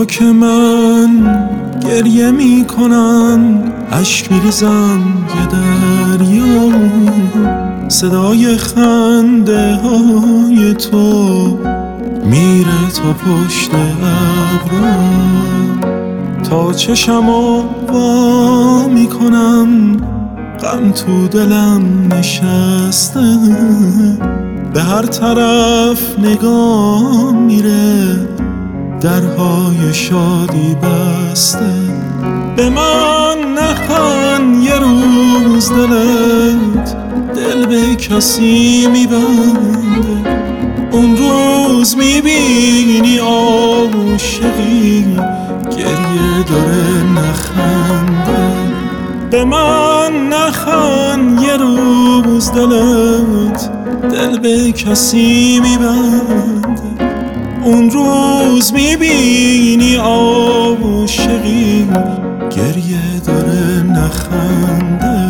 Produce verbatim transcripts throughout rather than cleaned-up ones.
حالا که من گریه می کنم اشک می ریزم یه دریا، صدای خنده های تو میره تا پشت ابرا، تا چشمو وا می کنم غم تو دلم نشسته، به هر طرف نگاه میره درهای شادی بسته. به من نخن یه روز دلت دل به کسی میبنده، اون روز میبینی عاشقی گریه داره نخنده. به من نخن یه روز دلت دل به کسی میبنده، اون روز میبینی عاشقی گریه داره نخنده.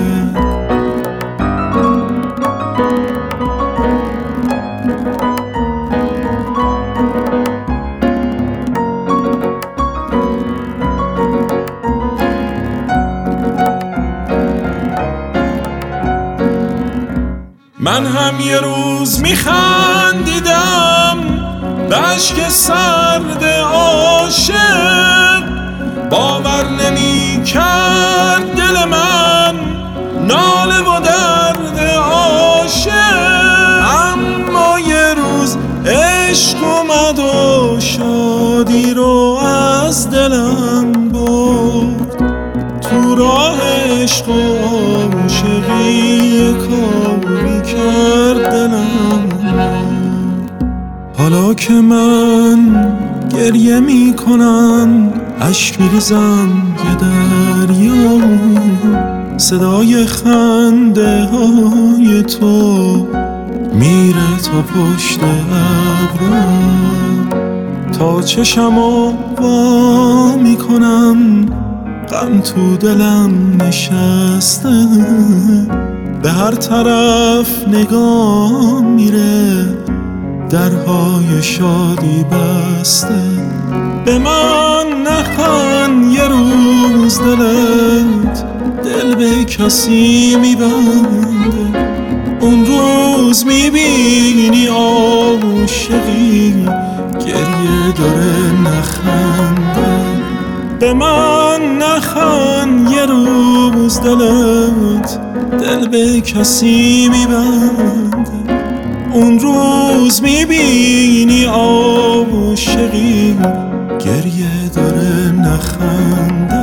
من هم یه روز میخندیدم به اشک سرد عاشق، باور نمی کرد دل من ناله و درد عاشق. اما یه روز عشق اومد و شادی رو از دلم برد، تو راه عشق و عاشقی کاری کرد دلم. حالا که من گریه می کنم اشک می ریزم یه دریا، صدای خنده های تو میره تا پشت ابرا، تا چشمو وا می کنم غم تو دلم نشسته، به هر طرف نگاه میره درهای شادی بسته. به من نخن یه روز دلت دل به کسی میبنده، اون روز میبینی عاشقی گریه داره نخنده. به من نخن یه روز دلت دل به کسی میبنده، اون روز میبینی عاشقی گریه داره نخنده.